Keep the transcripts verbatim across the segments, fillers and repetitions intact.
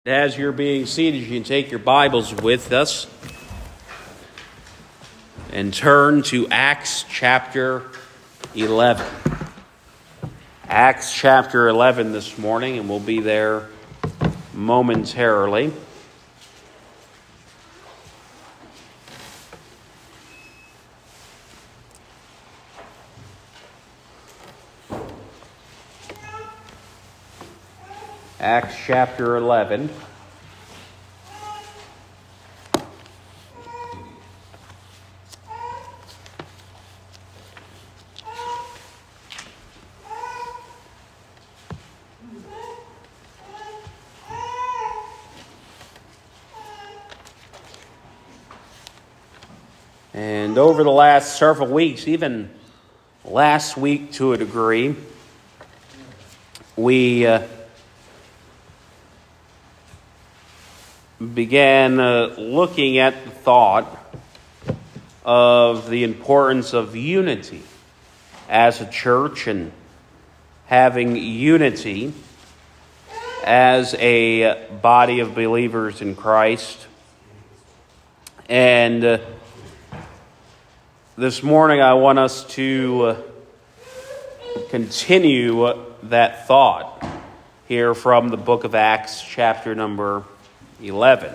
As you're being seated, you can take your Bibles with us and turn to Acts chapter eleven. Acts chapter eleven this morning, and we'll be there momentarily. Acts chapter eleven. And over the last several weeks, even last week to a degree, we uh, began uh, looking at the thought of the importance of unity as a church and having unity as a body of believers in Christ. And uh, this morning I want us to uh, continue uh, that thought here from the book of Acts, chapter number eleven.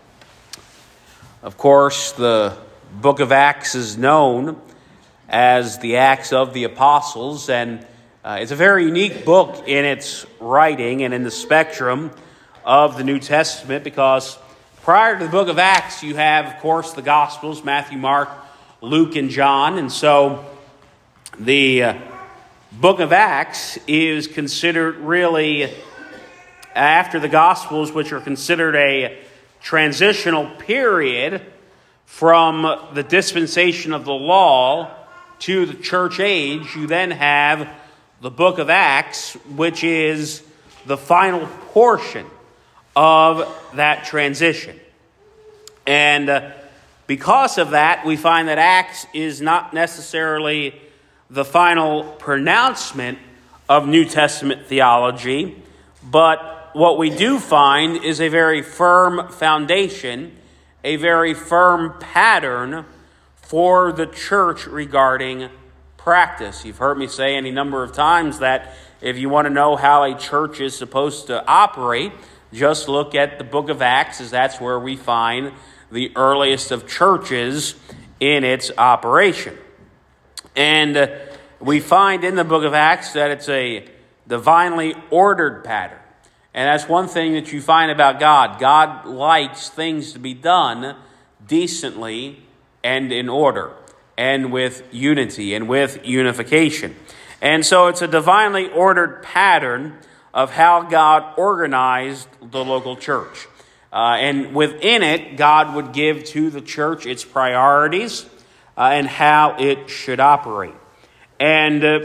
Of course, the book of Acts is known as the Acts of the Apostles, and uh, it's a very unique book in its writing and in the spectrum of the New Testament, because prior to the book of Acts, you have, of course, the Gospels, Matthew, Mark, Luke, and John, and so the uh, book of Acts is considered really, after the Gospels, which are considered a transitional period from the dispensation of the law to the church age, you then have the book of Acts, which is the final portion of that transition. And uh, because of that, we find that Acts is not necessarily the final pronouncement of New Testament theology, but what we do find is a very firm foundation, a very firm pattern for the church regarding practice. You've heard me say any number of times that if you want to know how a church is supposed to operate, just look at the book of Acts, as that's where we find the earliest of churches in its operation. And uh, we find in the book of Acts that it's a divinely ordered pattern. And that's one thing that you find about God. God likes things to be done decently and in order, and with unity and with unification. And so it's a divinely ordered pattern of how God organized the local church. Uh, and within it, God would give to the church its priorities uh, and how it should operate. And uh,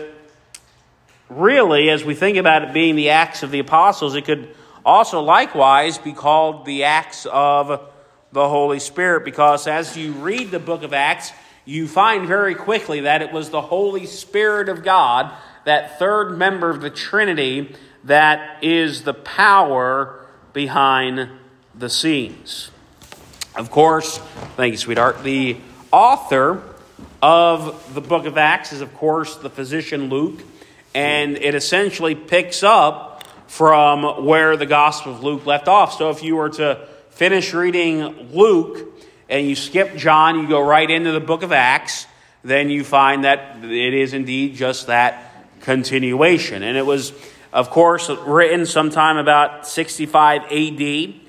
really, as we think about it being the Acts of the Apostles, it could also likewise be called the Acts of the Holy Spirit, because as you read the book of Acts, you find very quickly that it was the Holy Spirit of God, that third member of the Trinity, that is the power behind the scenes. Of course, thank you, sweetheart, the author of the book of Acts is, of course, the physician Luke, and it essentially picks up from where the Gospel of Luke left off. So if you were to finish reading Luke and you skip John, you go right into the book of Acts, then you find that it is indeed just that continuation. And it was, of course, written sometime about sixty-five A D.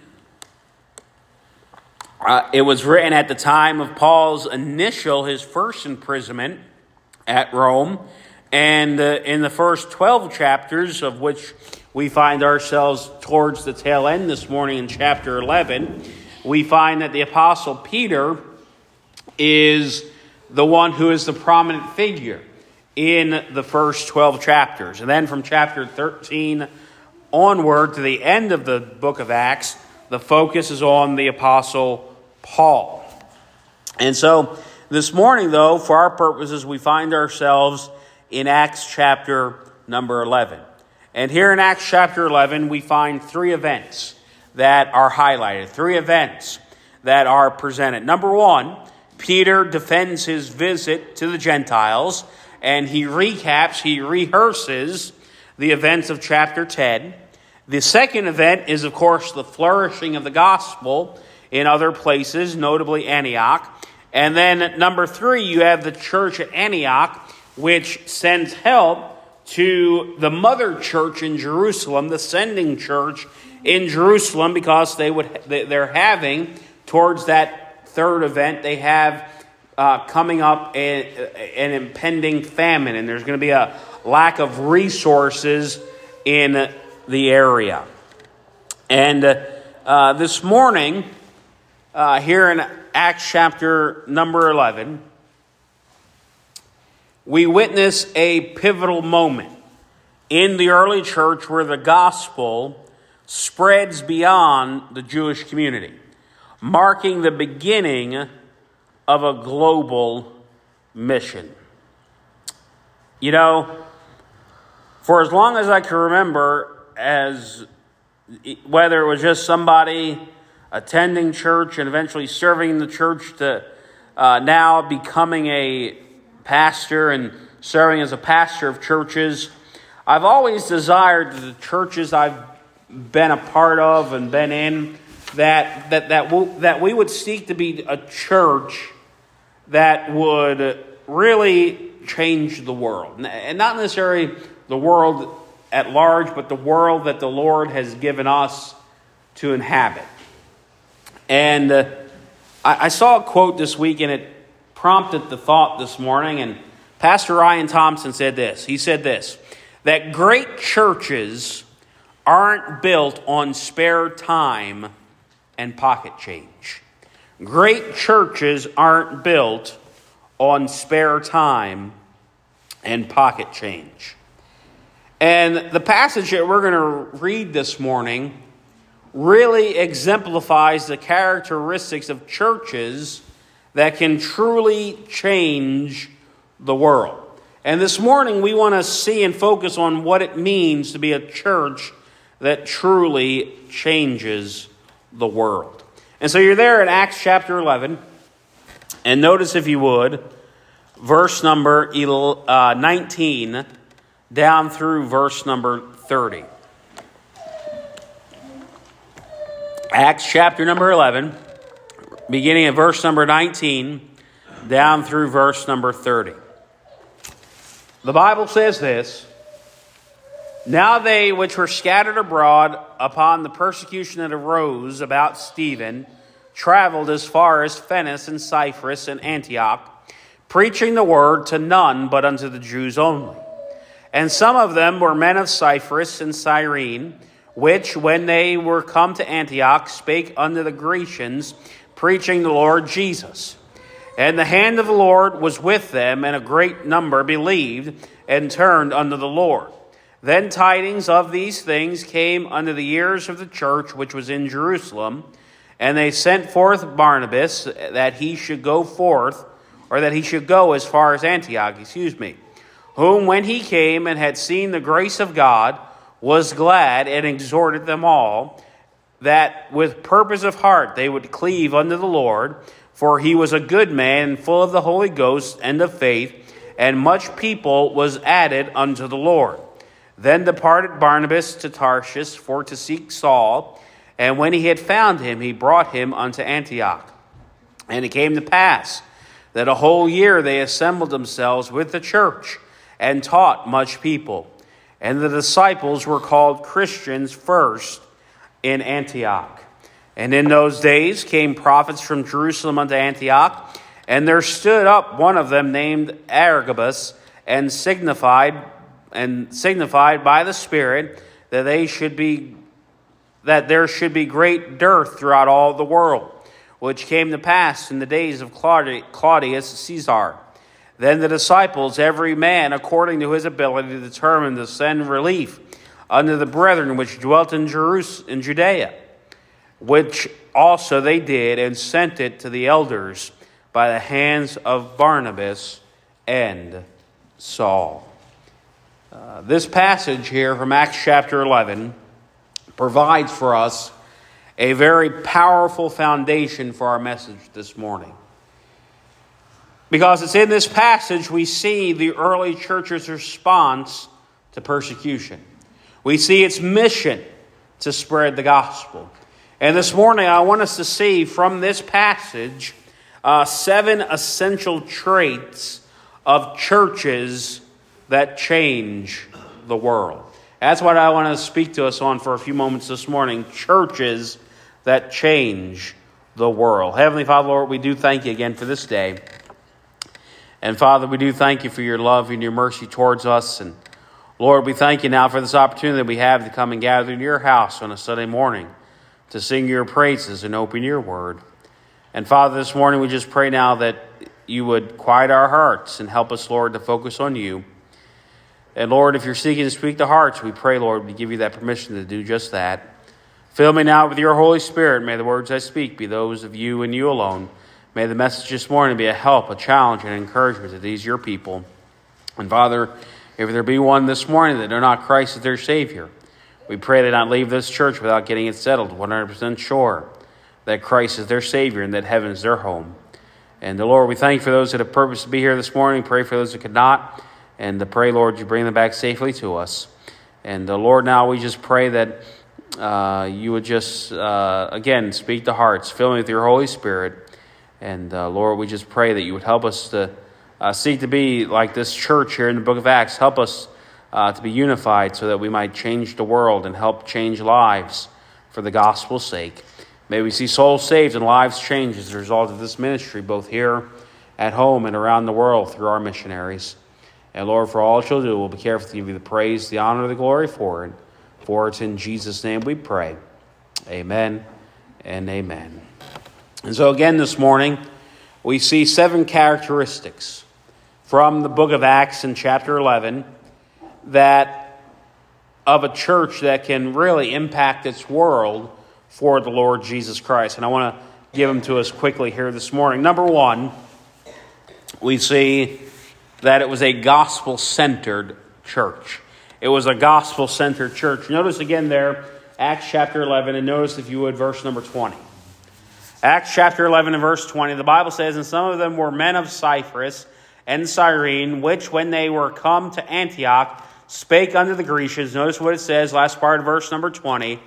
Uh, it was written at the time of Paul's initial, his first imprisonment at Rome. And uh, in the first twelve chapters, of which we find ourselves towards the tail end this morning in chapter eleven, we find that the Apostle Peter is the one who is the prominent figure in the first twelve chapters. And then from chapter thirteen onward to the end of the book of Acts, the focus is on the Apostle Paul. And so this morning, though, for our purposes, we find ourselves in Acts chapter number eleven. And here in Acts chapter eleven, we find three events that are highlighted, three events that are presented. Number one, Peter defends his visit to the Gentiles, and he recaps, he rehearses the events of chapter ten. The second event is, of course, the flourishing of the gospel in other places, notably Antioch. And then number three, you have the church at Antioch, which sends help to the mother church in Jerusalem, the sending church in Jerusalem, because they would they're having towards that third event, they have uh, coming up a, an impending famine, and there's going to be a lack of resources in the area. And uh, uh, this morning, uh, here in Acts chapter number eleven, we witness a pivotal moment in the early church where the gospel spreads beyond the Jewish community, marking the beginning of a global mission. You know, for as long as I can remember, as whether it was just somebody attending church and eventually serving the church to uh, now becoming a pastor and serving as a pastor of churches, I've always desired that the churches I've been a part of and been in, that that that we, that we would seek to be a church that would really change the world, and not necessarily the world at large, but the world that the Lord has given us to inhabit. And uh, I, I saw a quote this week, and it prompted the thought this morning. And Pastor Ryan Thompson said this. He said this, that great churches aren't built on spare time and pocket change. Great churches aren't built on spare time and pocket change. And the passage that we're going to read this morning really exemplifies the characteristics of churches that can truly change the world. And this morning we want to see and focus on what it means to be a church that truly changes the world. And so you're there in Acts chapter eleven, and notice, if you would, verse number nineteen down through verse number thirty. Acts chapter number eleven, beginning at verse number nineteen, down through verse number thirty. The Bible says this, now they which were scattered abroad upon the persecution that arose about Stephen traveled as far as Phoenix and Cyprus and Antioch, preaching the word to none but unto the Jews only. And some of them were men of Cyprus and Cyrene, which, when they were come to Antioch, spake unto the Grecians, preaching the Lord Jesus. And the hand of the Lord was with them, and a great number believed and turned unto the Lord. Then tidings of these things came unto the ears of the church which was in Jerusalem, and they sent forth Barnabas that he should go forth, or that he should go as far as Antioch, excuse me, whom when he came and had seen the grace of God, was glad and exhorted them all, that with purpose of heart they would cleave unto the Lord, for he was a good man, full of the Holy Ghost and of faith, and much people was added unto the Lord. Then departed Barnabas to Tarshish for to seek Saul, and when he had found him, he brought him unto Antioch. And it came to pass that a whole year they assembled themselves with the church, and taught much people. And the disciples were called Christians first in Antioch. And in those days came prophets from Jerusalem unto Antioch, and there stood up one of them named Agabus, and signified and signified by the Spirit that they should be that there should be great dearth throughout all the world, which came to pass in the days of Claudius Caesar. Then the disciples, every man according to his ability, determined to send relief unto the brethren which dwelt in Jerusalem, in Judea, which also they did, and sent it to the elders by the hands of Barnabas and Saul. Uh, this passage here from Acts chapter eleven provides for us a very powerful foundation for our message this morning. Because it's in this passage we see the early church's response to persecution. We see its mission to spread the gospel. And this morning I want us to see from this passage uh, seven essential traits of churches that change the world. That's what I want to speak to us on for a few moments this morning. Churches that change the world. Heavenly Father, Lord, we do thank you again for this day. And Father, we do thank you for your love and your mercy towards us. And Lord, we thank you now for this opportunity that we have to come and gather in your house on a Sunday morning to sing your praises and open your word. And Father, this morning we just pray now that you would quiet our hearts and help us, Lord, to focus on you. And Lord, if you're seeking to speak to hearts, we pray, Lord, we give you that permission to do just that. Fill me now with your Holy Spirit. May the words I speak be those of you and you alone. May the message this morning be a help, a challenge, and encouragement to these your people. And Father, if there be one this morning that know not Christ as their Savior, we pray they not leave this church without getting it settled, one hundred percent sure that Christ is their Savior and that heaven is their home. And the Lord, we thank you for those that have purposed to be here this morning. Pray for those that could not. And to pray, Lord, you bring them back safely to us. And the Lord, now we just pray that uh, you would just, uh, again, speak to hearts, fill me with your Holy Spirit. And uh, Lord, we just pray that you would help us to uh, seek to be like this church here in the book of Acts. Help us uh, to be unified so that we might change the world and help change lives for the gospel's sake. May we see souls saved and lives changed as a result of this ministry, both here at home and around the world through our missionaries. And Lord, for all you'll do, we'll be careful to give you the praise, the honor, the glory for it. For it's in Jesus' name we pray. Amen and amen. And so again this morning, we see seven characteristics from the book of Acts in chapter eleven that of a church that can really impact its world for the Lord Jesus Christ. And I want to give them to us quickly here this morning. Number one, we see that it was a gospel-centered church. It was a gospel-centered church. Notice again there, Acts chapter eleven, and notice, if you would, verse number twenty. Acts chapter eleven and verse twenty, the Bible says, "And some of them were men of Cyprus and Cyrene, which when they were come to Antioch, spake unto the Grecians." Notice what it says, last part of verse number twenty.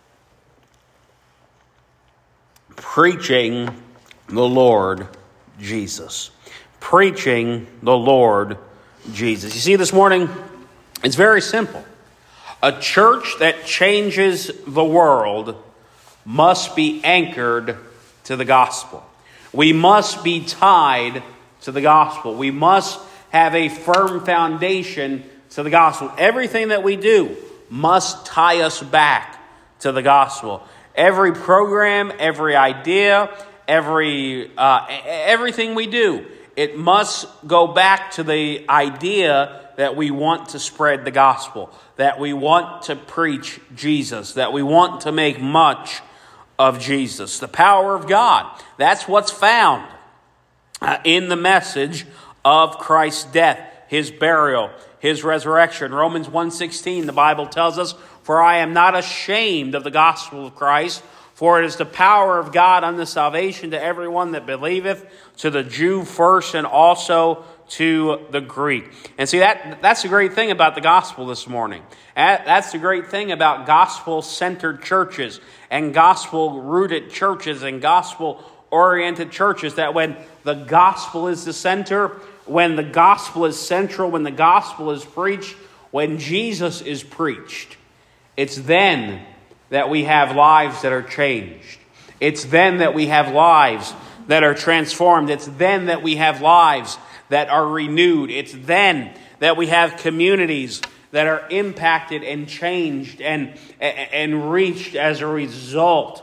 "Preaching the Lord Jesus." Preaching the Lord Jesus. You see, this morning, it's very simple. A church that changes the world must be anchored to the gospel. We must be tied to the gospel. We must have a firm foundation to the gospel. Everything that we do must tie us back to the gospel. Every program, every idea, every uh, everything we do, it must go back to the idea that we want to spread the gospel, that we want to preach Jesus, that we want to make much of Jesus. The power of God. That's what's found uh, in the message of Christ's death, his burial, his resurrection. Romans one sixteen, the Bible tells us, "For I am not ashamed of the gospel of Christ, for it is the power of God unto salvation to everyone that believeth, to the Jew first and also to the Greek." And see, that that's the great thing about the gospel this morning. That's the great thing about gospel-centered churches and gospel-rooted churches and gospel-oriented churches, that when the gospel is the center, when the gospel is central, when the gospel is preached, when Jesus is preached, it's then that we have lives that are changed. It's then that we have lives that are transformed. It's then that we have lives that are renewed. It's then that we have communities that are impacted and changed and, and reached as a result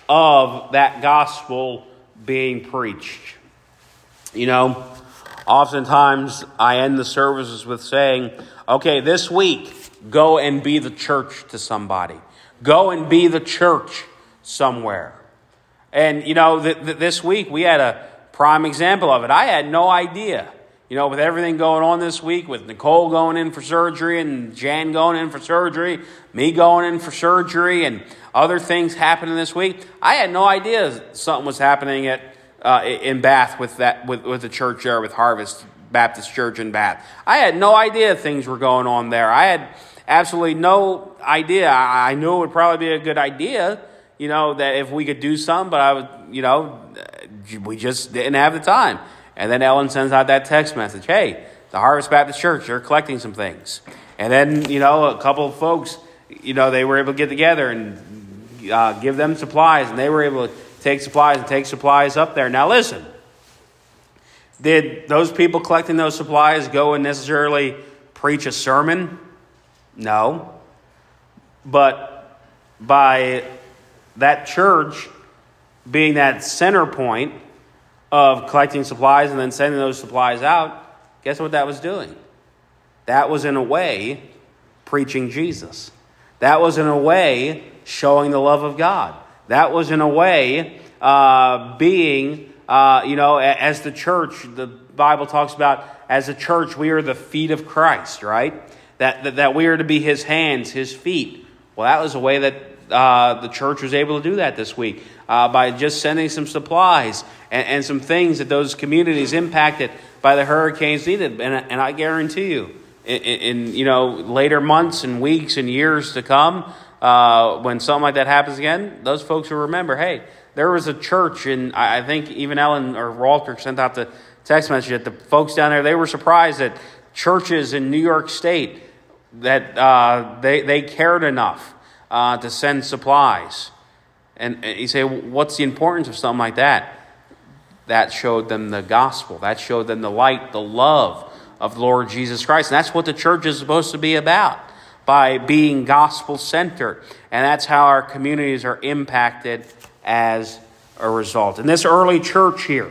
of that gospel being preached. You know, oftentimes I end the services with saying, okay, this week, go and be the church to somebody. Go and be the church somewhere. And, you know, th- th- this week we had a prime example of it. I had no idea You know, with everything going on this week, with Nicole going in for surgery and Jan going in for surgery, me going in for surgery, and other things happening this week, I had no idea something was happening at uh, in Bath with that with, with the church there, with Harvest Baptist Church in Bath. I had no idea things were going on there. I had absolutely no idea. I, I knew it would probably be a good idea, you know, that if we could do something, but I would, you know, we just didn't have the time. And then Ellen sends out that text message, hey, the Harvest Baptist Church, they're collecting some things. And then, you know, a couple of folks, you know, they were able to get together and uh, give them supplies. And they were able to take supplies and take supplies up there. Now, listen, did those people collecting those supplies go and necessarily preach a sermon? No. But by that church being that center point of collecting supplies and then sending those supplies out, guess what that was doing? That was, in a way, preaching Jesus. That was, in a way, showing the love of God. That was, in a way, uh, being, uh, you know, as the church, the Bible talks about, as a church, we are the feet of Christ, right? That, that, that we are to be his hands, his feet. Well, that was a way that uh, the church was able to do that this week. Uh, by just sending some supplies and, and some things that those communities impacted by the hurricanes needed. And, and I guarantee you, in, in you know later months and weeks and years to come, uh, when something like that happens again, those folks will remember, hey, there was a church, and I think even Ellen or Walter sent out the text message that the folks down there, they were surprised that churches in New York State, that uh, they, they cared enough uh, to send supplies. And you say, what's the importance of something like that? That showed them the gospel. That showed them the light, the love of the Lord Jesus Christ. And that's what the church is supposed to be about, by being gospel-centered. And that's how our communities are impacted as a result. In this early church here,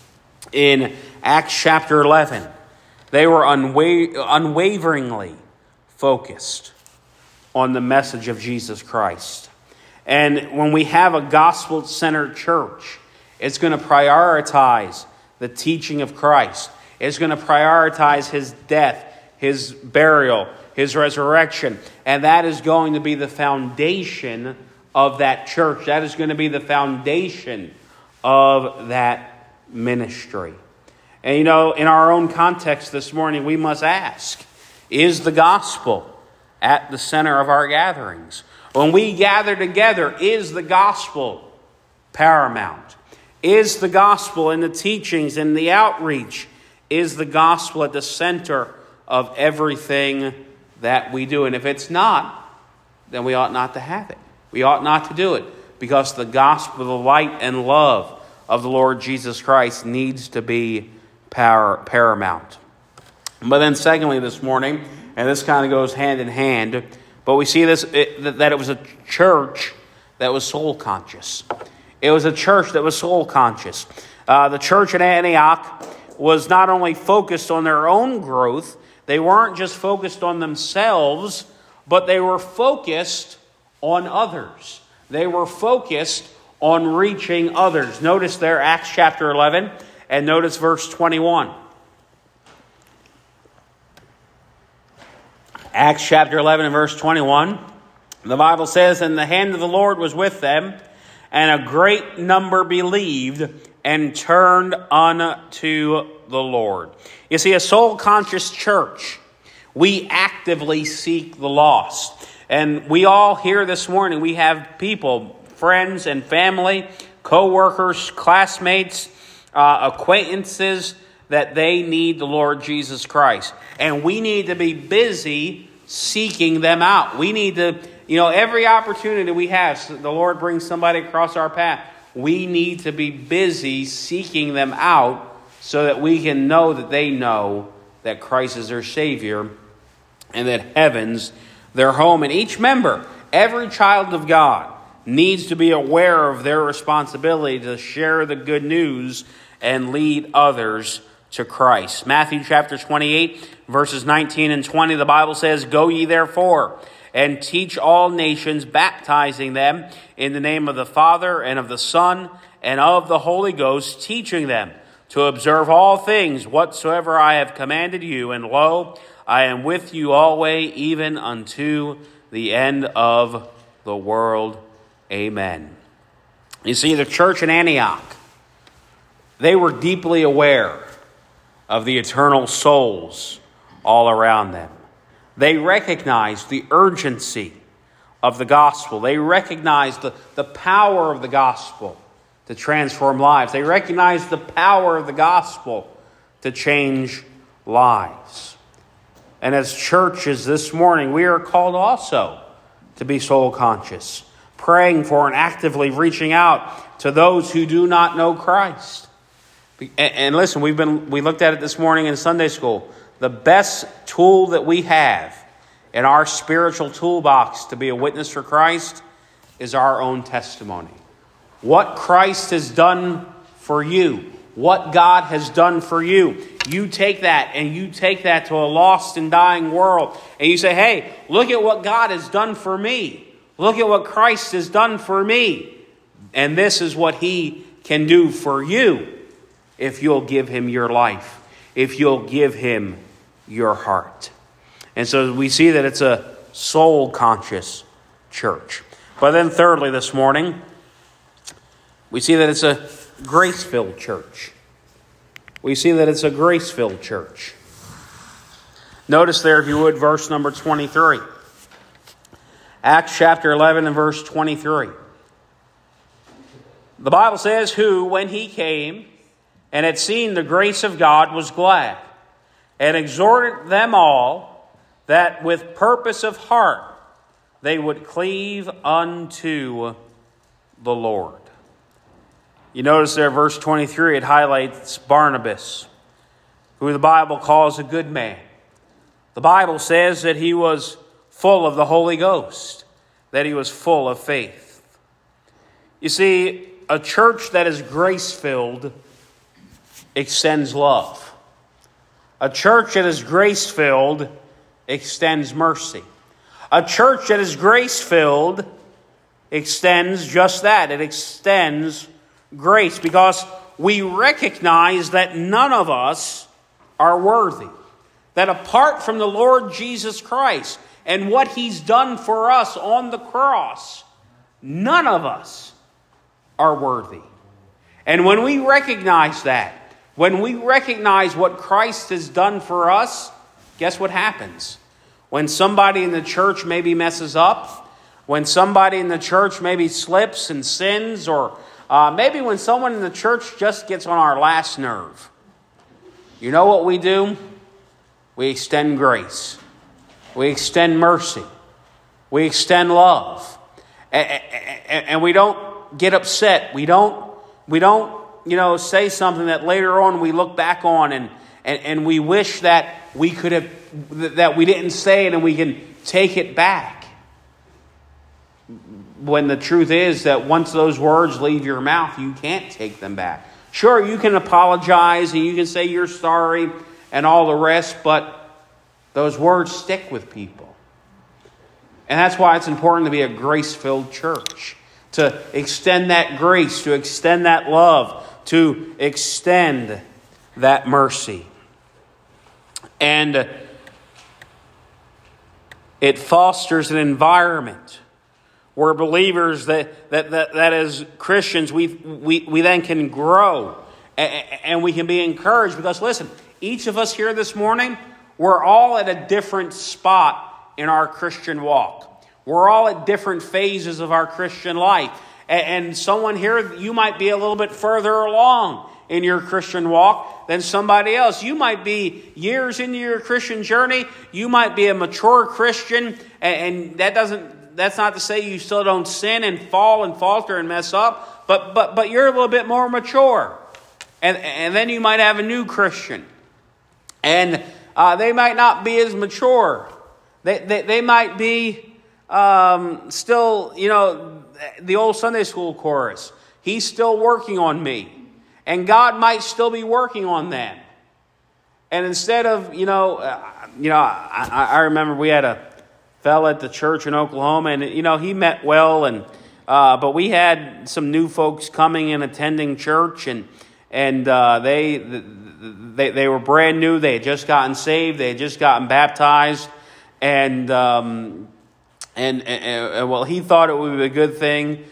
in Acts chapter eleven, they were unwa- unwaveringly focused on the message of Jesus Christ. And when we have a gospel-centered church, it's going to prioritize the teaching of Christ. It's going to prioritize his death, his burial, his resurrection. And that is going to be the foundation of that church. That is going to be the foundation of that ministry. And you know, in our own context this morning, we must ask, is the gospel at the center of our gatherings? When we gather together, is the gospel paramount? Is the gospel in the teachings and the outreach, is the gospel at the center of everything that we do? And if it's not, then we ought not to have it. We ought not to do it, because the gospel, the light and love of the Lord Jesus Christ needs to be par- paramount. But then secondly this morning, and this kind of goes hand in hand, but we see this, it, that it was a church that was soul conscious. It was a church that was soul conscious. Uh, the church at Antioch was not only focused on their own growth, they weren't just focused on themselves, but they were focused on others. They were focused on reaching others. Notice there, Acts chapter eleven, and notice verse twenty-one. Acts chapter eleven and verse twenty-one, the Bible says, "And the hand of the Lord was with them, and a great number believed and turned unto the Lord." You see, a soul-conscious church, we actively seek the lost. And we all here this morning, we have people, friends and family, co-workers, classmates, uh, acquaintances, that they need the Lord Jesus Christ. And we need to be busy seeking them out. We need to, you know, every opportunity we have, so the Lord brings somebody across our path, we need to be busy seeking them out so that we can know that they know that Christ is their Savior and that heaven's their home. And each member, every child of God, needs to be aware of their responsibility to share the good news and lead others to Christ. Matthew chapter twenty-eight, verses nineteen and twenty, the Bible says, "Go ye therefore, and teach all nations, baptizing them in the name of the Father and of the Son and of the Holy Ghost, teaching them to observe all things whatsoever I have commanded you. And lo, I am with you always, even unto the end of the world. Amen. You see, the church in Antioch, they were deeply aware of the eternal souls all around them. They recognized the urgency of the gospel. They recognized the, the power of the gospel to transform lives. They recognized the power of the gospel to change lives. And as churches this morning, we are called also to be soul conscious, praying for and actively reaching out to those who do not know Christ. And, and listen, we've been we looked at it this morning in Sunday school. The best tool that we have in our spiritual toolbox to be a witness for Christ is our own testimony. What Christ has done for you, what God has done for you. You take that and you take that to a lost and dying world. And you say, hey, look at what God has done for me. Look at what Christ has done for me. And this is what he can do for you if you'll give him your life, if you'll give him your heart. And so we see that it's a soul-conscious church. But then thirdly this morning, we see that it's a grace-filled church. We see that it's a grace-filled church. Notice there, if you would, verse number twenty-three. Acts chapter eleven and verse twenty-three. The Bible says, who, when he came and had seen the grace of God, was glad, and exhorted them all that with purpose of heart they would cleave unto the Lord. You notice there, verse twenty-three, it highlights Barnabas, who the Bible calls a good man. The Bible says that he was full of the Holy Ghost, that he was full of faith. You see, a church that is grace-filled extends love. A church that is grace-filled extends mercy. A church that is grace-filled extends just that. It extends grace, because we recognize that none of us are worthy. That apart from the Lord Jesus Christ and what he's done for us on the cross, none of us are worthy. And when we recognize that, when we recognize what Christ has done for us, guess what happens? When somebody in the church maybe messes up, when somebody in the church maybe slips and sins, or uh, maybe when someone in the church just gets on our last nerve, you know what we do? We extend grace. We extend mercy. We extend love. And we don't get upset. We don't, we don't, you know, say something that later on we look back on and, and, and we wish that we could have, that we didn't say it and we can take it back. When the truth is that once those words leave your mouth, you can't take them back. Sure, you can apologize and you can say you're sorry and all the rest, but those words stick with people. And that's why it's important to be a grace-filled church. To extend that grace, to extend that love, to extend that mercy. And it fosters an environment where believers, that that that, that as Christians, we, we, we then can grow and, and we can be encouraged. Because listen, each of us here this morning, we're all at a different spot in our Christian walk. We're all at different phases of our Christian life. And, and someone here, you might be a little bit further along in your Christian walk than somebody else. You might be years into your Christian journey. You might be a mature Christian. And, and that doesn't That's not to say you still don't sin and fall and falter and mess up, but but but you're a little bit more mature. And and then you might have a new Christian. And uh, they might not be as mature. They they, they might be um, still, you know, the old Sunday school chorus. He's still working on me. And God might still be working on them. And instead of, you know, uh, you know, I, I remember we had a fell at the church in Oklahoma, and you know he met well, and uh, but we had some new folks coming and attending church, and and uh, they, they they were brand new. They had just gotten saved. They had just gotten baptized, and um, and, and, and well, he thought it would be a good thing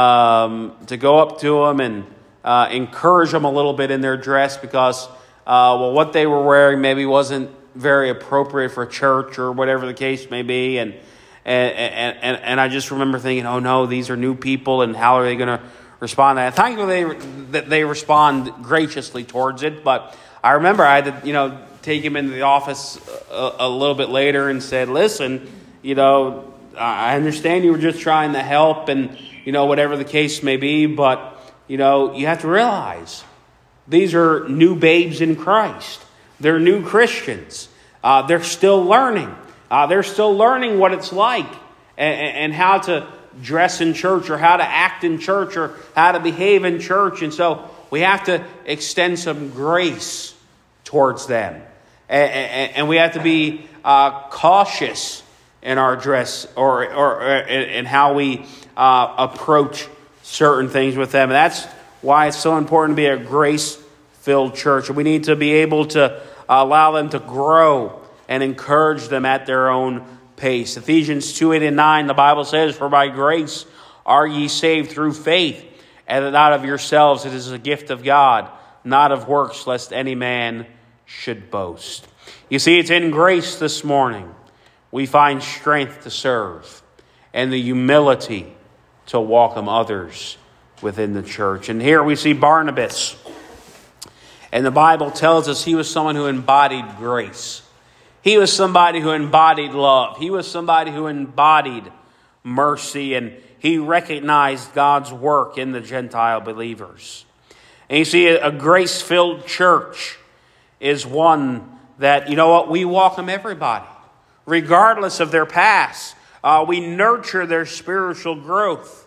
um, to go up to them and uh, encourage them a little bit in their dress, because uh, well, what they were wearing maybe wasn't very appropriate for church or whatever the case may be, and and and and I just remember thinking, oh no, these are new people, and how are they going to respond to that? Thankfully, they that they respond graciously towards it. But I remember I had to, you know, take him into the office a, a little bit later and said, listen, you know, I understand you were just trying to help, and you know, whatever the case may be, but you know, you have to realize these are new babes in Christ. They're new Christians. Uh, they're still learning. Uh, they're still learning what it's like and, and how to dress in church, or how to act in church, or how to behave in church. And so we have to extend some grace towards them. And, and, and we have to be uh, cautious in our dress, or, or, or in how we uh, approach certain things with them. And that's why it's so important to be a grace-filled church. We need to be able to allow them to grow and encourage them at their own pace. Ephesians two, eight, and nine, the Bible says, for by grace are ye saved through faith, and not of yourselves. It is a gift of God, not of works, lest any man should boast. You see, it's in grace this morning we find strength to serve and the humility to welcome others within the church. And here we see Barnabas. And the Bible tells us he was someone who embodied grace. He was somebody who embodied love. He was somebody who embodied mercy. And he recognized God's work in the Gentile believers. And you see, a grace-filled church is one that, you know what, we welcome everybody, regardless of their past. Uh, we nurture their spiritual growth.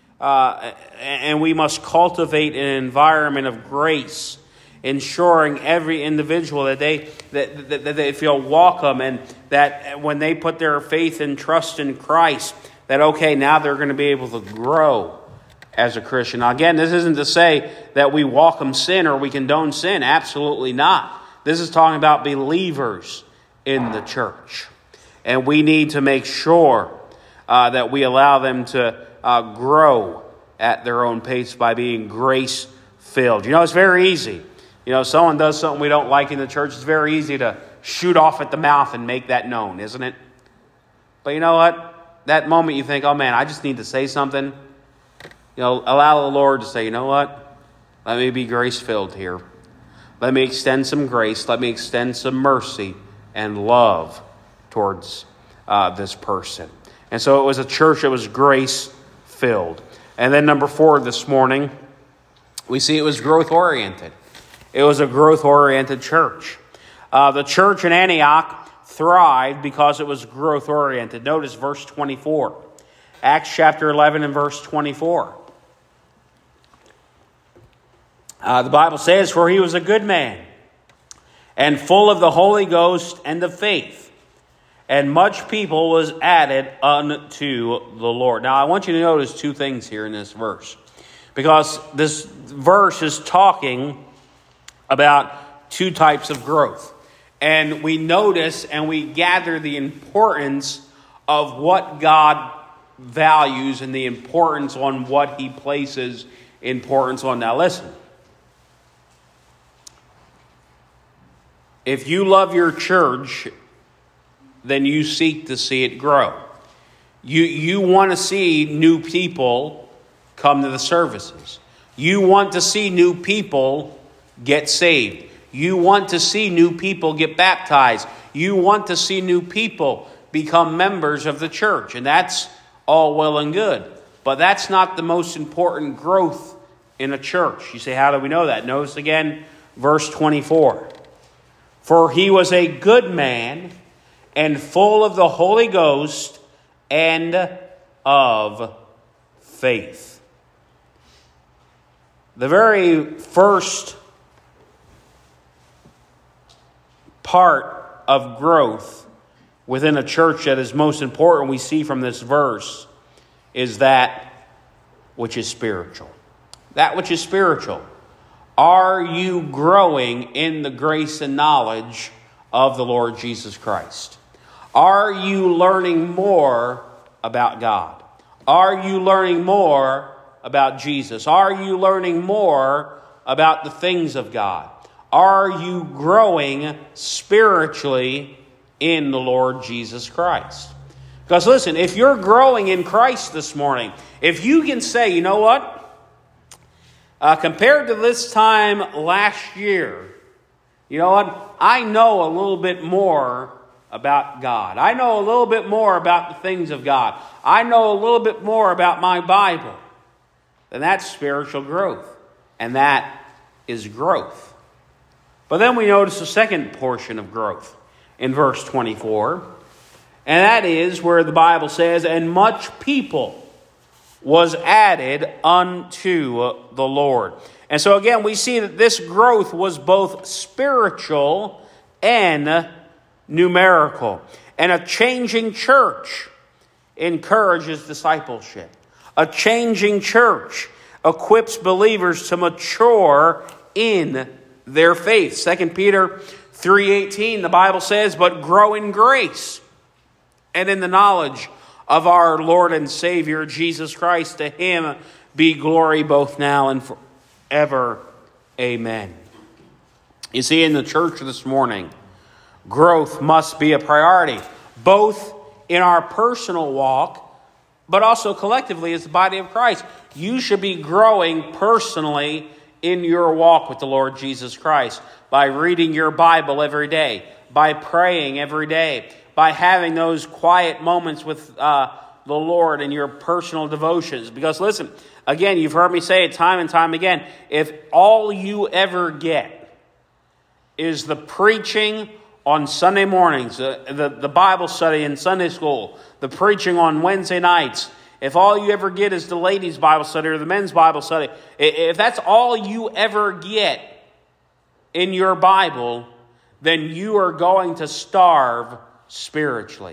Uh, and we must cultivate an environment of grace, ensuring every individual that they that, that, that they feel welcome, and that when they put their faith and trust in Christ, that okay, now they're going to be able to grow as a Christian. Now, again, this isn't to say that we welcome sin or we condone sin. Absolutely not. This is talking about believers in the church. And we need to make sure uh, that we allow them to uh, grow at their own pace by being grace-filled. You know, it's very easy. You know, someone does something we don't like in the church, it's very easy to shoot off at the mouth and make that known, isn't it? But you know what? That moment you think, oh man, I just need to say something. You know, allow the Lord to say, you know what? Let me be grace-filled here. Let me extend some grace. Let me extend some mercy and love towards uh, this person. And so it was a church that was grace-filled. And then number four this morning, we see it was growth-oriented. It was a growth-oriented church. Uh, the church in Antioch thrived because it was growth-oriented. Notice verse twenty-four. Acts chapter eleven and verse twenty-four. Uh, the Bible says, for he was a good man, and full of the Holy Ghost and of faith, and much people was added unto the Lord. Now, I want you to notice two things here in this verse, because this verse is talking about two types of growth. And we notice and we gather the importance of what God values and the importance on what he places importance on. Now listen. If you love your church, then you seek to see it grow. You, you want to see new people come to the services. You want to see new people get saved. You want to see new people get baptized. You want to see new people become members of the church. And that's all well and good. But that's not the most important growth in a church. You say, how do we know that? Notice again, verse twenty-four. For he was a good man and full of the Holy Ghost and of faith. The very first part of growth within a church that is most important we see from this verse is that which is spiritual. That which is spiritual. Are you growing in the grace and knowledge of the Lord Jesus Christ? Are you learning more about God? Are you learning more about Jesus? Are you learning more about the things of God? Are you growing spiritually in the Lord Jesus Christ? Because listen, if you're growing in Christ this morning, if you can say, you know what? Uh, compared to this time last year, you know what? I know a little bit more about God. I know a little bit more about the things of God. I know a little bit more about my Bible. Then that's spiritual growth. And that is growth. But then we notice the second portion of growth in verse twenty-four. And that is where the Bible says, and much people was added unto the Lord. And so again, we see that this growth was both spiritual and numerical. And a changing church encourages discipleship. A changing church equips believers to mature in their faith. Second Peter three eighteen, the Bible says, but grow in grace and in the knowledge of our Lord and Savior, Jesus Christ. To him be glory both now and forever. Amen. You see, in the church this morning, growth must be a priority, both in our personal walk, but also collectively as the body of Christ. You should be growing personally in your walk with the Lord Jesus Christ by reading your Bible every day, by praying every day, by having those quiet moments with uh, the Lord in your personal devotions. Because listen, again, you've heard me say it time and time again, if all you ever get is the preaching on Sunday mornings, the, the, the Bible study in Sunday school, the preaching on Wednesday nights, if all you ever get is the ladies' Bible study or the men's Bible study, if that's all you ever get in your Bible, then you are going to starve spiritually.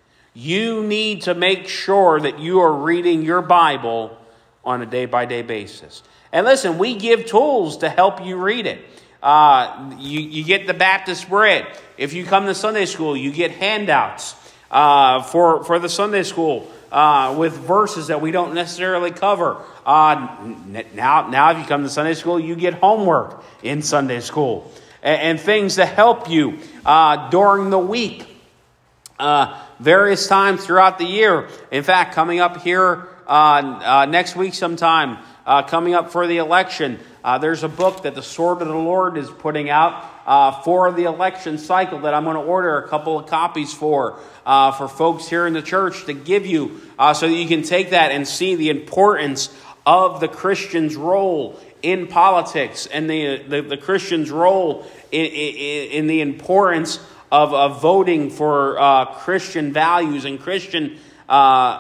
You need to make sure that you are reading your Bible on a day-by-day basis. And listen, we give tools to help you read it. Uh, you, you get the Baptist bread. If you come to Sunday school, you get handouts uh, for, for the Sunday school uh, with verses that we don't necessarily cover. Uh, now, now, if you come to Sunday school, you get homework in Sunday school and, and things to help you uh, during the week. Uh, various times throughout the year. In fact, coming up here uh, uh, next week sometime, uh, coming up for the election, uh, there's a book that the Sword of the Lord is putting out uh, for the election cycle that I'm going to order a couple of copies for, uh, for folks here in the church to give you uh, so that you can take that and see the importance of the Christian's role in politics and the, the, the Christian's role in, in, in the importance Of, of voting for uh, Christian values and Christian uh,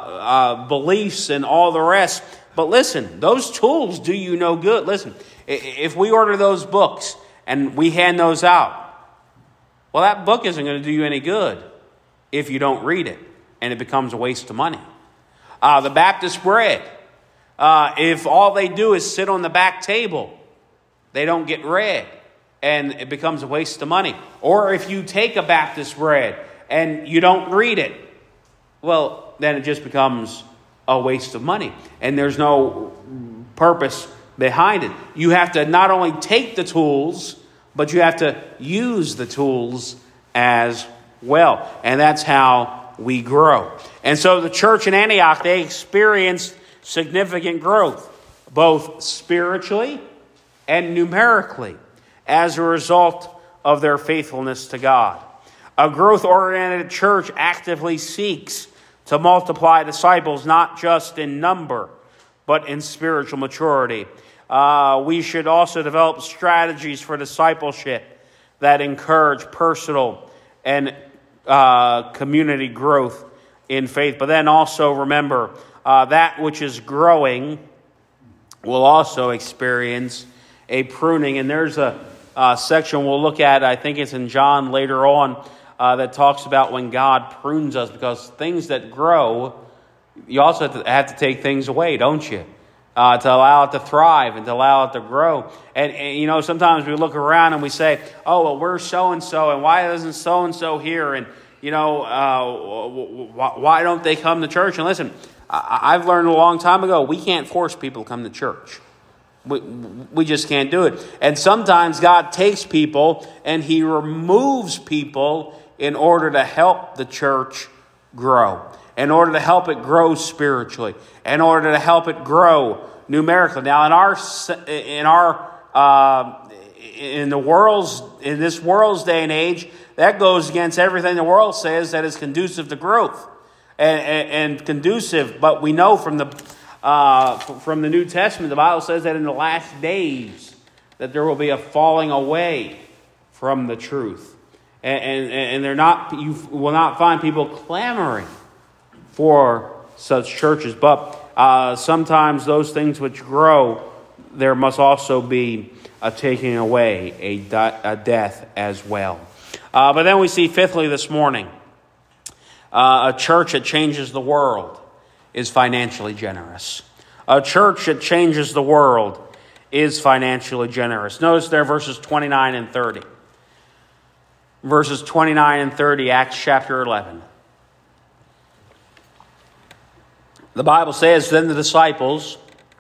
uh, beliefs and all the rest. But listen, those tools do you no good. Listen, if we order those books and we hand those out, well, that book isn't going to do you any good if you don't read it, and it becomes a waste of money. Uh, the Baptist bread, uh, if all they do is sit on the back table, they don't get read, and it becomes a waste of money. Or if you take a Baptist bread and you don't read it, well, then it just becomes a waste of money. And there's no purpose behind it. You have to not only take the tools, but you have to use the tools as well. And that's how we grow. And so the church in Antioch, they experienced significant growth, both spiritually and numerically, as a result of their faithfulness to God. A growth-oriented church actively seeks to multiply disciples, not just in number, but in spiritual maturity. Uh, we should also develop strategies for discipleship that encourage personal and uh, community growth in faith. But then also remember, uh, that which is growing will also experience a pruning. And there's a Uh, section we'll look at, I think it's in John later on, uh, that talks about when God prunes us, because things that grow, you also have to, have to take things away, don't you? uh, to allow it to thrive and to allow it to grow. And, and, you know, sometimes we look around and we say, oh, well, we're so-and-so, and why isn't so-and-so here? And, you know, uh, why don't they come to church? And listen, I've learned a long time ago, we can't force people to come to church. We, we just can't do it. And sometimes God takes people and he removes people in order to help the church grow, in order to help it grow spiritually, in order to help it grow numerically. Now, in our in our uh, in the world's in this world's day and age, that goes against everything the world says that is conducive to growth and, and, and conducive. But we know from the uh, from the New Testament, the Bible says that in the last days that there will be a falling away from the truth. And, and, and they're not, you will not find people clamoring for such churches. But uh, sometimes those things which grow, there must also be a taking away, a, di- a death as well. Uh, but then we see fifthly this morning, uh, a church that changes the world is financially generous. A church that changes the world is financially generous. Notice there verses twenty-nine and thirty. Verses twenty-nine and thirty, Acts chapter eleven. The Bible says, then the disciples,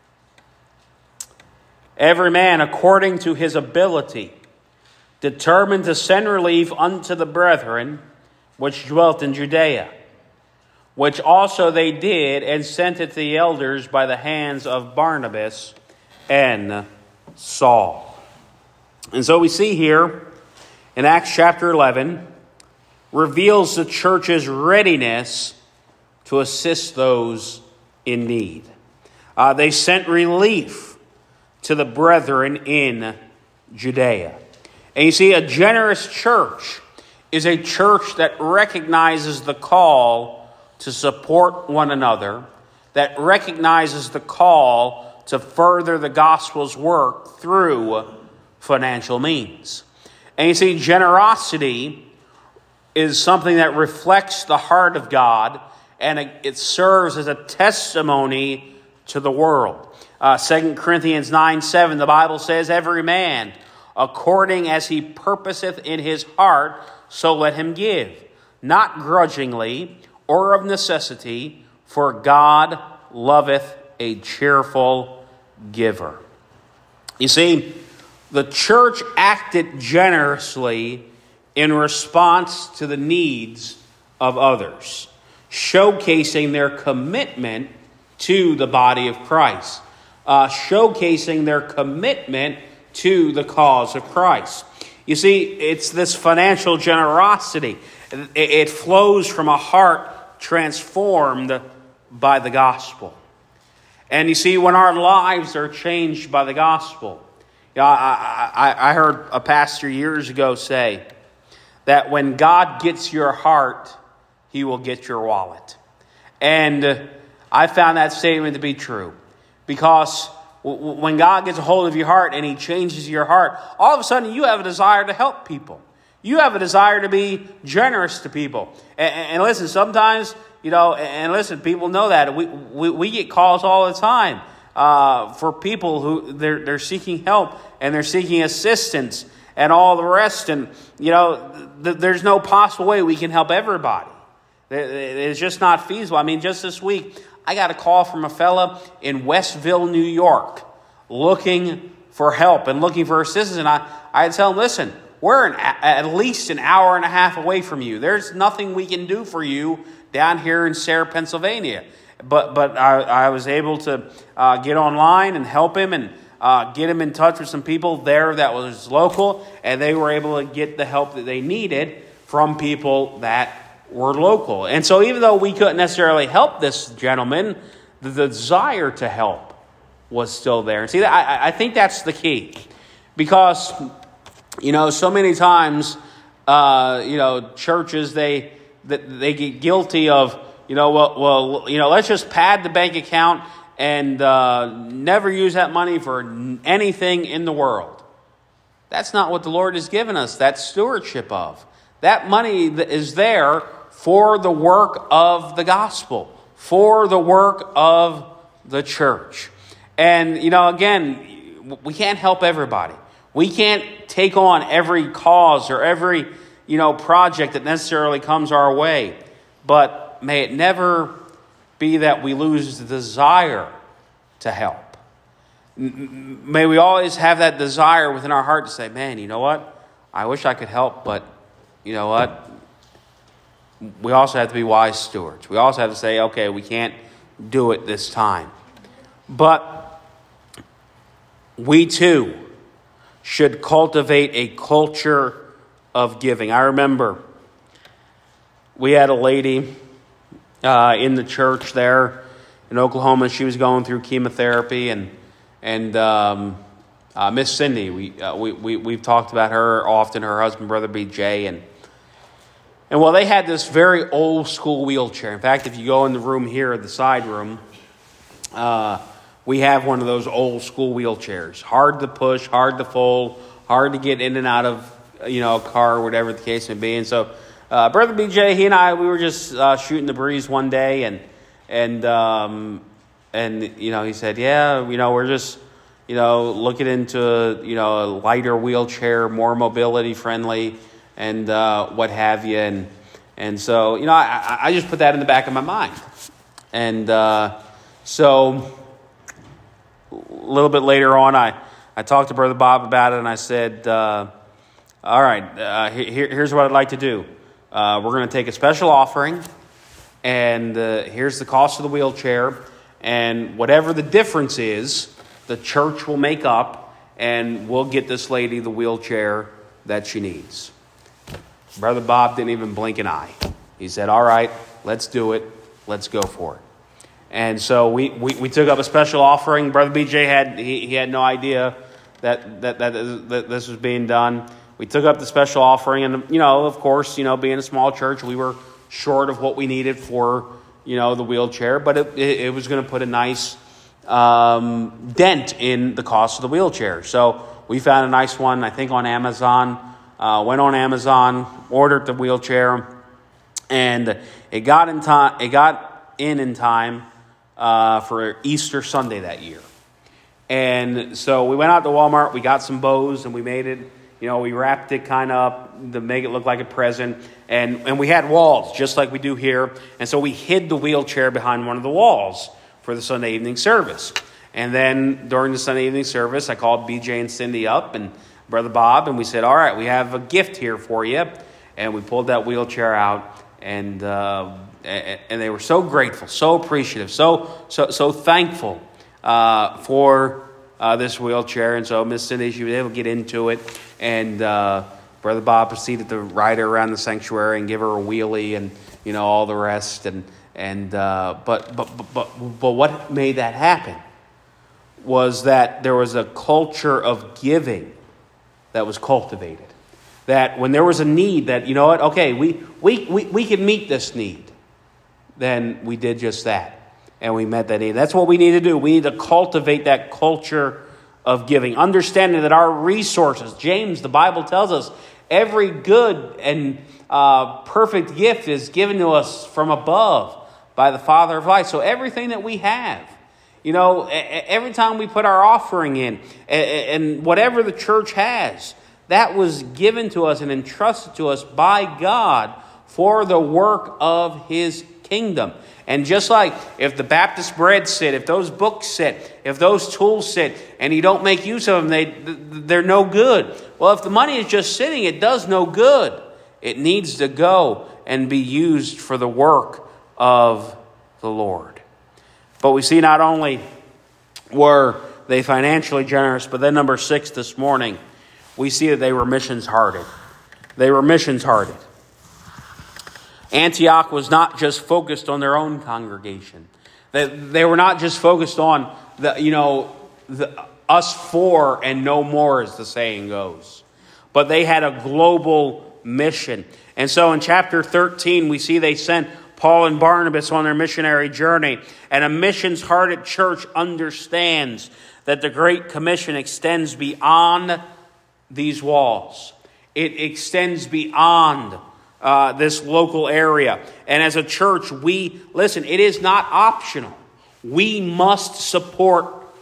every man according to his ability, determined to send relief unto the brethren which dwelt in Judea, which also they did, and sent it to the elders by the hands of Barnabas and Saul. And so we see here, in Acts chapter eleven, reveals the church's readiness to assist those in need. Uh, they sent relief to the brethren in Judea. And you see, a generous church is a church that recognizes the call to support one another, that recognizes the call to further the gospel's work through financial means. And you see, generosity is something that reflects the heart of God, and it serves as a testimony to the world. Uh, Second Corinthians nine seven, the Bible says, every man, according as he purposeth in his heart, so let him give, not grudgingly or of necessity, for God loveth a cheerful giver. You see, the church acted generously in response to the needs of others, showcasing their commitment to the body of Christ, uh, showcasing their commitment to the cause of Christ. You see, it's this financial generosity. It, it flows from a heart transformed by the gospel. And you see, when our lives are changed by the gospel, you know, I, I, I heard a pastor years ago say that when God gets your heart, he will get your wallet. And I found that statement to be true. Because when God gets a hold of your heart and he changes your heart, all of a sudden you have a desire to help people. You have a desire to be generous to people. And, and listen, sometimes, you know, and listen, people know that. We, we, we get calls all the time uh, for people who they're, they're seeking help and they're seeking assistance and all the rest. And, you know, th- there's no possible way we can help everybody. It's just not feasible. I mean, just this week, I got a call from a fella in Westville, New York, looking for help and looking for assistance. And I, I tell him, listen, we're an, at least an hour and a half away from you. There's nothing we can do for you down here in Sayre, Pennsylvania. But but I, I was able to uh, get online and help him and uh, get him in touch with some people there that was local. And they were able to get the help that they needed from people that were local. And so even though we couldn't necessarily help this gentleman, the, the desire to help was still there. And see, I, I think that's the key. Because, you know, so many times, uh, you know, churches, they they get guilty of, you know, well, well, you know, let's just pad the bank account and uh, never use that money for anything in the world. That's not what the Lord has given us that stewardship of. That money is there for the work of the gospel, for the work of the church. And, you know, again, we can't help everybody. We can't take on every cause or every, you know, project that necessarily comes our way. But may it never be that we lose the desire to help. May we always have that desire within our heart to say, man, you know what? I wish I could help, but you know what? We also have to be wise stewards. We also have to say, okay, we can't do it this time. But we too should cultivate a culture of giving. I remember we had a lady uh, in the church there in Oklahoma. She was going through chemotherapy, and and um, uh, Miss Cindy, we, uh, we we we've talked about her often. Her husband, Brother B J, and and well, they had this very old school wheelchair. In fact, if you go in the room here, the side room, uh, we have one of those old school wheelchairs. Hard to push, hard to fold, hard to get in and out of, you know, a car or whatever the case may be. And so, uh, Brother B J, he and I, we were just uh, shooting the breeze one day, and and um, and you know, he said, yeah, you know, we're just, you know, looking into, you know, a lighter wheelchair, more mobility friendly, and uh, what have you. And and so, you know, I, I just put that in the back of my mind. And uh, so a little bit later on, I, I talked to Brother Bob about it, and I said, uh, all right, uh, here, here's what I'd like to do. Uh, we're going to take a special offering, and uh, here's the cost of the wheelchair, and whatever the difference is, the church will make up, and we'll get this lady the wheelchair that she needs. Brother Bob didn't even blink an eye. He said, all right, let's do it. Let's go for it. And so we, we, we took up a special offering. Brother B J had he, he had no idea that, that, that, that this was being done. We took up the special offering, and, you know, of course, you know, being a small church, we were short of what we needed for, you know, the wheelchair, but it, it, it was going to put a nice um, dent in the cost of the wheelchair. So we found a nice one, I think, on Amazon. Uh, went on Amazon, ordered the wheelchair, and it got in time. It got in in time uh, for Easter Sunday that year. And so we went out to Walmart. We got some bows, and we made it. You know, we wrapped it kind of up to make it look like a present. And, and we had walls, just like we do here. And so we hid the wheelchair behind one of the walls for the Sunday evening service. And then during the Sunday evening service, I called B J and Cindy up and Brother Bob, and we said, all right, we have a gift here for you. And we pulled that wheelchair out, and uh, and they were so grateful, so appreciative, so so so thankful uh, for uh, this wheelchair. And so Miss Cindy, she was able to get into it, and uh, Brother Bob proceeded to ride her around the sanctuary and give her a wheelie, and you know all the rest. And and uh, but but but but but what made that happen was that there was a culture of giving that was cultivated. That when there was a need, that, you know what, okay, we we we, we can meet this need, then we did just that. And we met that need. That's what we need to do. We need to cultivate that culture of giving. Understanding that our resources, James, the Bible tells us, every good and uh, perfect gift is given to us from above by the Father of lights. So everything that we have, you know, every time we put our offering in, and whatever the church has, that was given to us and entrusted to us by God for the work of His kingdom. And just like if the Baptist bread sit, if those books sit, if those tools sit, and you don't make use of them, they, they're no good. Well, if the money is just sitting, it does no good. It needs to go and be used for the work of the Lord. But we see not only were they financially generous, but then number six this morning, we see that they were missions-hearted. They were missions-hearted. Antioch was not just focused on their own congregation. They, they were not just focused on the, you know, the, us four and no more, as the saying goes. But they had a global mission. And so in chapter thirteen, we see they sent Paul and Barnabas on their missionary journey. And a missions-hearted church understands that the Great Commission extends beyond these walls. It extends beyond uh, this local area. And as a church, we, listen, it is not optional. We must support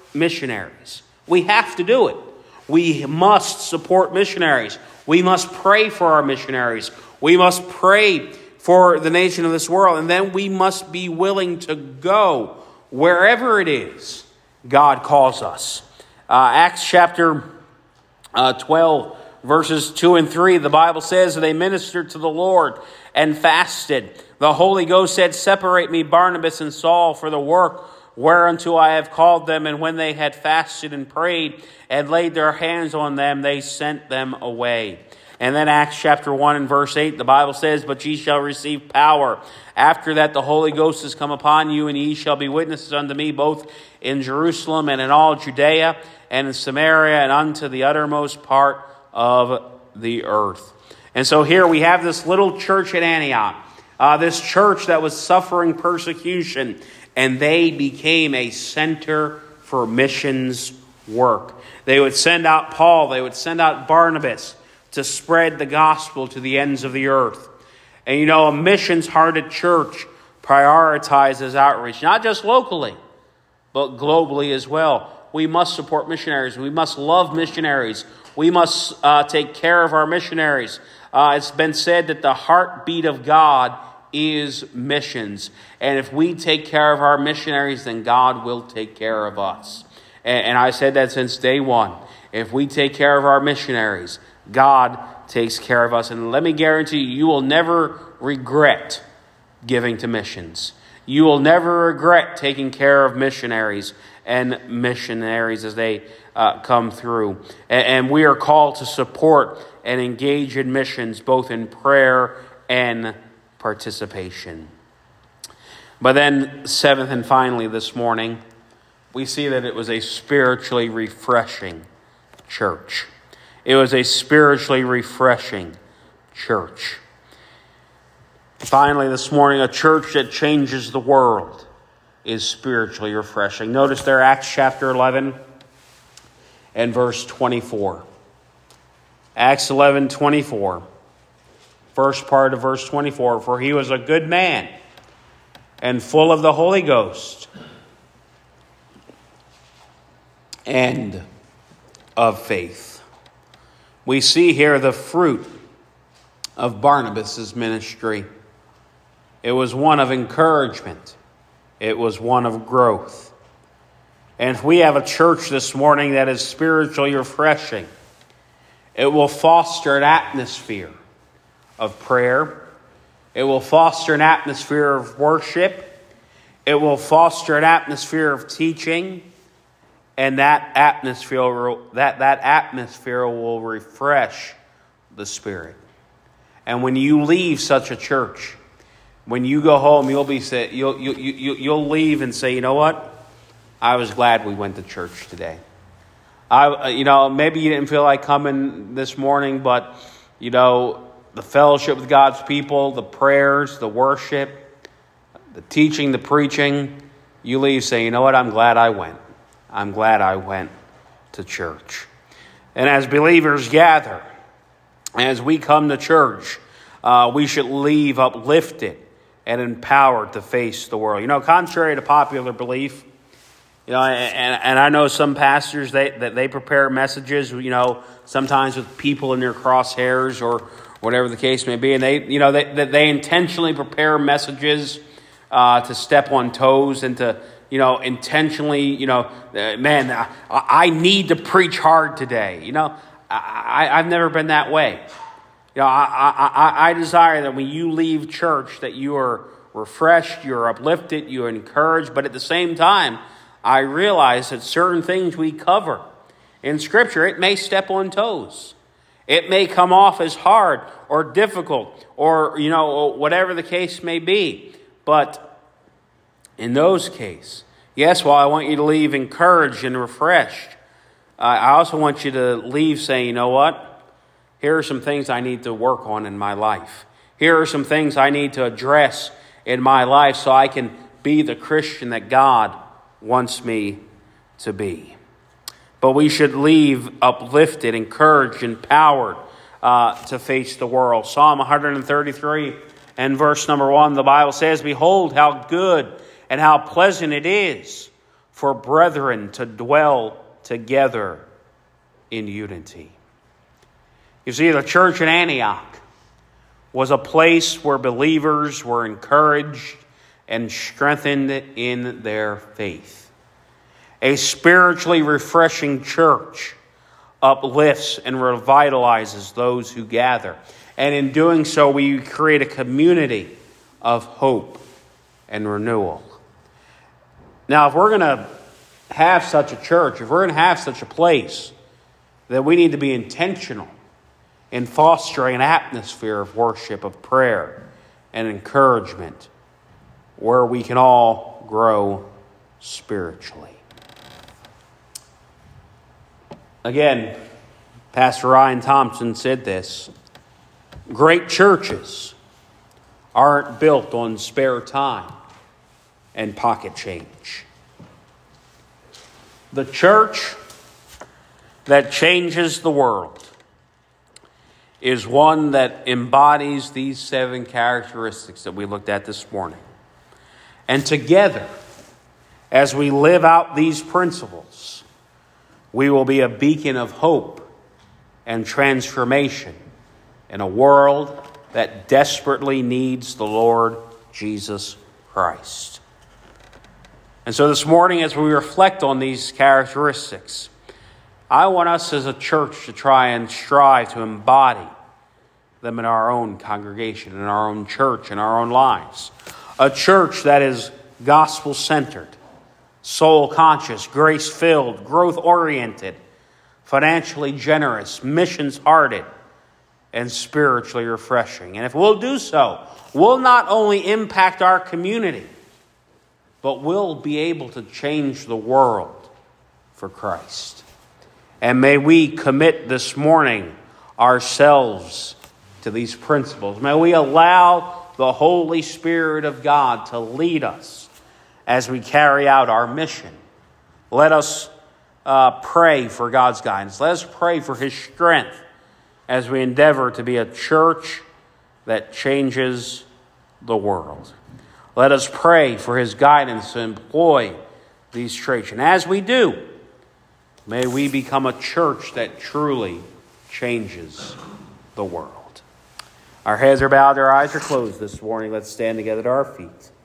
missionaries. We have to do it. We must support missionaries. We must pray for our missionaries. We must pray for the nation of this world. And then we must be willing to go wherever it is God calls us. Uh, Acts chapter uh, twelve, verses two and three, the Bible says that they ministered to the Lord and fasted. The Holy Ghost said, "Separate me, Barnabas and Saul, for the work whereunto I have called them." And when they had fasted and prayed and laid their hands on them, they sent them away. And then Acts chapter one and verse eight, the Bible says, "But ye shall receive power. After that the Holy Ghost is come upon you, and ye shall be witnesses unto me both in Jerusalem and in all Judea and in Samaria and unto the uttermost part of the earth." And so here we have this little church at Antioch, uh, this church that was suffering persecution, and they became a center for missions work. They would send out Paul, they would send out Barnabas to spread the gospel to the ends of the earth. And you know, a missions-hearted church prioritizes outreach, not just locally, but globally as well. We must support missionaries. We must love missionaries. We must uh, take care of our missionaries. Uh, it's been said that the heartbeat of God is missions. And if we take care of our missionaries, then God will take care of us. And, and I said that since day one. If we take care of our missionaries, God takes care of us. And let me guarantee you, you will never regret giving to missions. You will never regret taking care of missionaries and missionaries as they uh, come through. And, and we are called to support and engage in missions, both in prayer and participation. But then, seventh and finally this morning, we see that it was a spiritually refreshing church. It was a spiritually refreshing church. Finally, this morning, a church that changes the world is spiritually refreshing. Notice there, Acts chapter eleven and verse twenty-four. Acts eleven, twenty-four. First part of verse twenty-four. "For he was a good man and full of the Holy Ghost and of faith." We see here the fruit of Barnabas' ministry. It was one of encouragement. It was one of growth. And if we have a church this morning that is spiritually refreshing, it will foster an atmosphere of prayer. It will foster an atmosphere of worship. It will foster an atmosphere of teaching. And that atmosphere, that, that atmosphere will refresh the spirit. And when you leave such a church, when you go home, you'll be say, you'll you you you'll leave and say, "You know what? I was glad we went to church today." I you know maybe you didn't feel like coming this morning, but you know the fellowship with God's people, the prayers, the worship, the teaching, the preaching, you leave saying, "You know what? I'm glad I went. I'm glad I went to church." And as believers gather, as we come to church, uh, we should leave uplifted and empowered to face the world. You know, contrary to popular belief, you know, and, and I know some pastors, they that they prepare messages, you know, sometimes with people in their crosshairs or whatever the case may be, and they, you know, they they intentionally prepare messages uh, to step on toes and to, you know, intentionally, you know, uh, man, I, I need to preach hard today. You know, I, I've never been that way. You know, I, I, I desire that when you leave church that you are refreshed, you're uplifted, you're encouraged. But at the same time, I realize that certain things we cover in Scripture, it may step on toes. It may come off as hard or difficult or, you know, whatever the case may be. But in those cases, yes, while I want you to leave encouraged and refreshed, uh, I also want you to leave saying, "You know what? Here are some things I need to work on in my life. Here are some things I need to address in my life so I can be the Christian that God wants me to be." But we should leave uplifted, encouraged, empowered uh, to face the world. Psalm one thirty-three and verse number one, the Bible says, "Behold how good and how pleasant it is for brethren to dwell together in unity. You see, the church in Antioch was a place where believers were encouraged and strengthened in their faith. A spiritually refreshing church uplifts and revitalizes those who gather. And in doing so, we create a community of hope and renewal. Now, if we're going to have such a church, if we're going to have such a place, then we need to be intentional in fostering an atmosphere of worship, of prayer, and encouragement where we can all grow spiritually. Again, Pastor Ryan Thompson said this: great churches aren't built on spare time and pocket change. The church that changes the world is one that embodies these seven characteristics that we looked at this morning. And together, as we live out these principles, we will be a beacon of hope and transformation in a world that desperately needs the Lord Jesus Christ. And so this morning, as we reflect on these characteristics, I want us as a church to try and strive to embody them in our own congregation, in our own church, in our own lives. A church that is gospel-centered, soul-conscious, grace-filled, growth-oriented, financially generous, missions-hearted, and spiritually refreshing. And if we'll do so, we'll not only impact our community, but we'll be able to change the world for Christ. And may we commit this morning ourselves to these principles. May we allow the Holy Spirit of God to lead us as we carry out our mission. Let us uh, pray for God's guidance. Let us pray for His strength as we endeavor to be a church that changes the world. Let us pray for His guidance to employ these traits. And as we do, may we become a church that truly changes the world. Our heads are bowed, our eyes are closed this morning. Let's stand together at our feet.